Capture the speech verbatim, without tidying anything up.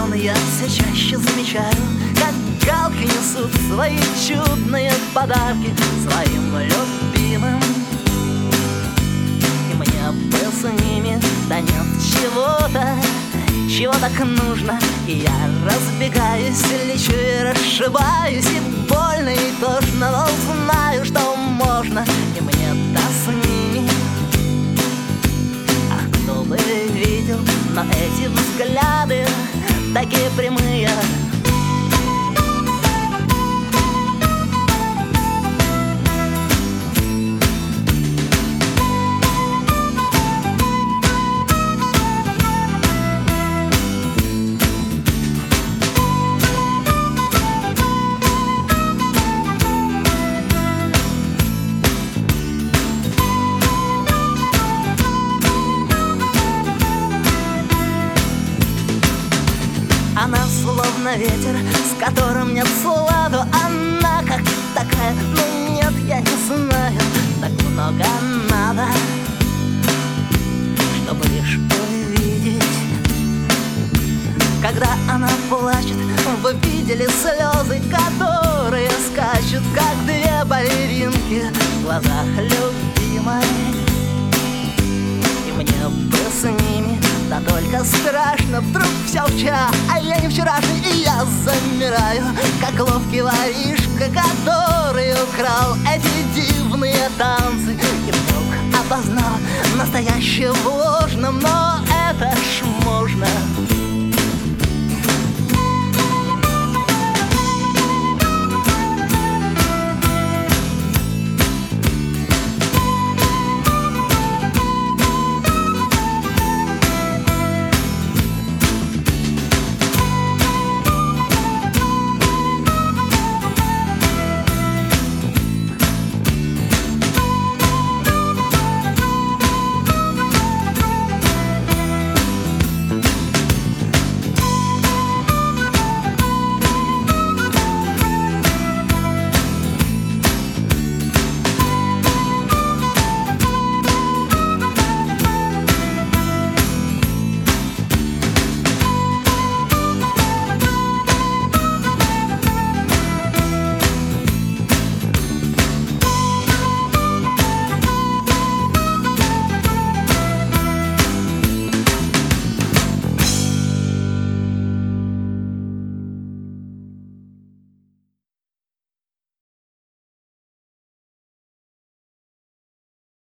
сон я все чаще замечаю, как галки несут свои чудные подарки своим любимым. И мне бы с ними, да нет чего-то, чего так нужно. И я разбегаюсь, лечу и расшибаюсь, и больно, и тошно, но знаю, что можно, и мне-то с ними. Ах, кто бы видел, но эти взгляды такие прямые. Она словно ветер, с которым нет сладу. Она как такая, ну нет, я не знаю. Так много надо, чтобы лишь увидеть. Когда она плачет, вы видели слезы, которые скачут, как две балеринки в глазах любимой. И мне бы с ними, да только страшно, вдруг все вчера, а я не вчерашний, и я замираю, как ловкий воришка, который украл эти дивные танцы. И вдруг опознал настоящее в ложном, но это ж можно.